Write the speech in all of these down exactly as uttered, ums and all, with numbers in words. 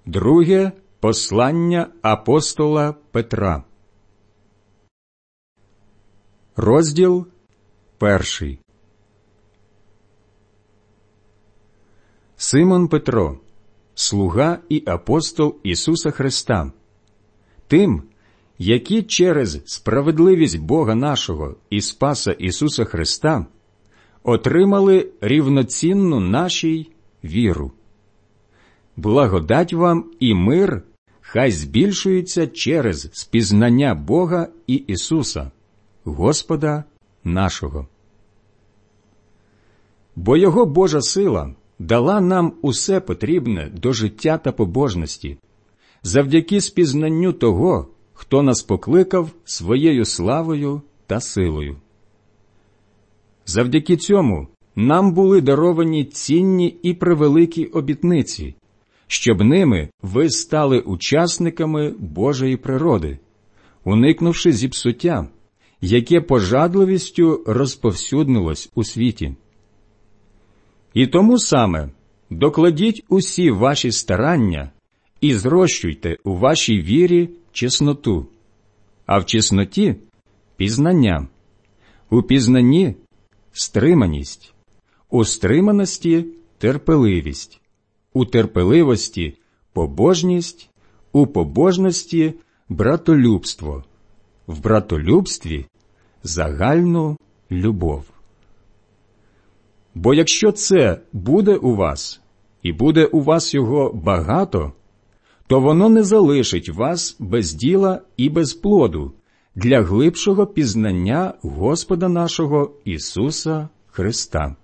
Друге послання апостола Петра. Розділ перший. Симон Петро, слуга і апостол Ісуса Христа, тим, які через справедливість Бога нашого і Спаса Ісуса Христа отримали рівноцінну нашій віру. Благодать вам і мир хай збільшується через спізнання Бога і Ісуса, Господа нашого. Бо Його Божа сила дала нам усе потрібне до життя та побожності, завдяки спізнанню того, хто нас покликав своєю славою та силою. Завдяки цьому нам були даровані цінні і превеликі обітниці, щоб ними ви стали учасниками Божої природи, уникнувши зіпсуття, яке пожадливістю розповсюднилось у світі. І тому саме докладіть усі ваші старання і зрощуйте у вашій вірі чесноту, а в чесноті – пізнання, у пізнанні – стриманість, у стриманості – терпеливість, у терпеливості – побожність, у побожності – братолюбство, в братолюбстві – загальну любов. Бо якщо це буде у вас, і буде у вас його багато, то воно не залишить вас без діла і без плоду для глибшого пізнання Господа нашого Ісуса Христа.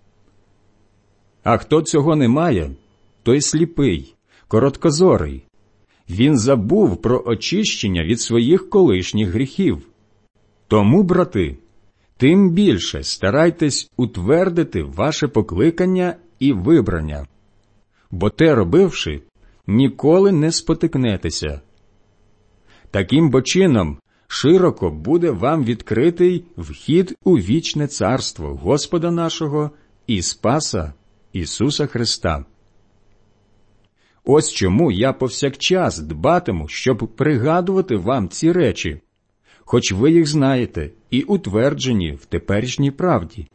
А хто цього не має, той сліпий, короткозорий. Він забув про очищення від своїх колишніх гріхів. Тому, брати, тим більше старайтесь утвердити ваше покликання і вибрання, бо те робивши, ніколи не спотикнетеся. Таким бо чином широко буде вам відкритий вхід у вічне царство Господа нашого і Спаса Ісуса Христа. Ось чому я повсякчас дбатиму, щоб пригадувати вам ці речі, хоч ви їх знаєте і утверджені в теперішній правді.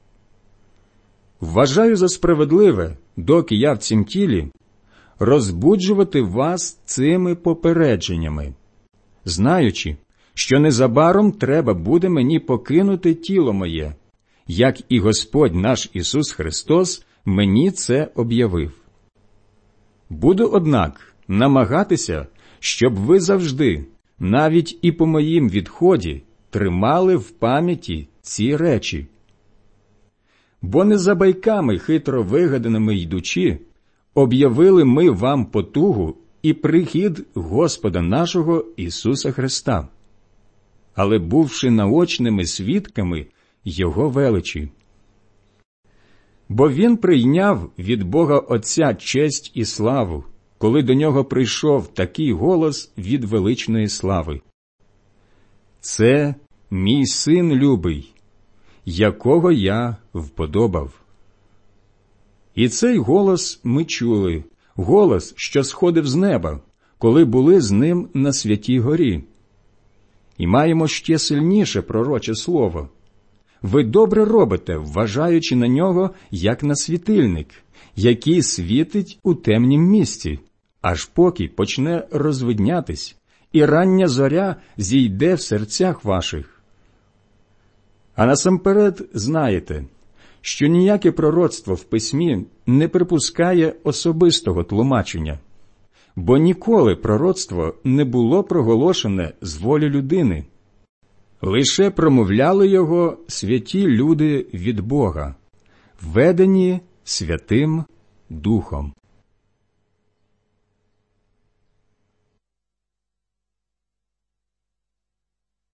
Вважаю за справедливе, доки я в цім тілі, розбуджувати вас цими попередженнями, знаючи, що незабаром треба буде мені покинути тіло моє, як і Господь наш Ісус Христос мені це об'явив. Буду, однак, намагатися, щоб ви завжди, навіть і по моїм відході, тримали в пам'яті ці речі. Бо не за байками хитро вигаданими йдучи, об'явили ми вам потугу і прихід Господа нашого Ісуса Христа, але бувши наочними свідками Його величі. Бо Він прийняв від Бога Отця честь і славу, коли до Нього прийшов такий голос від величної слави. Це мій син любий, якого я вподобав. І цей голос ми чули, голос, що сходив з неба, коли були з ним на Святій горі. І маємо ще сильніше пророче слово. Ви добре робите, вважаючи на нього, як на світильник, який світить у темнім місці, аж поки почне розвиднятись, і рання зоря зійде в серцях ваших. А насамперед знаєте, що ніяке пророцтво в письмі не припускає особистого тлумачення, бо ніколи пророцтво не було проголошене з волі людини. Лише промовляли його святі люди від Бога, ведені Святим Духом.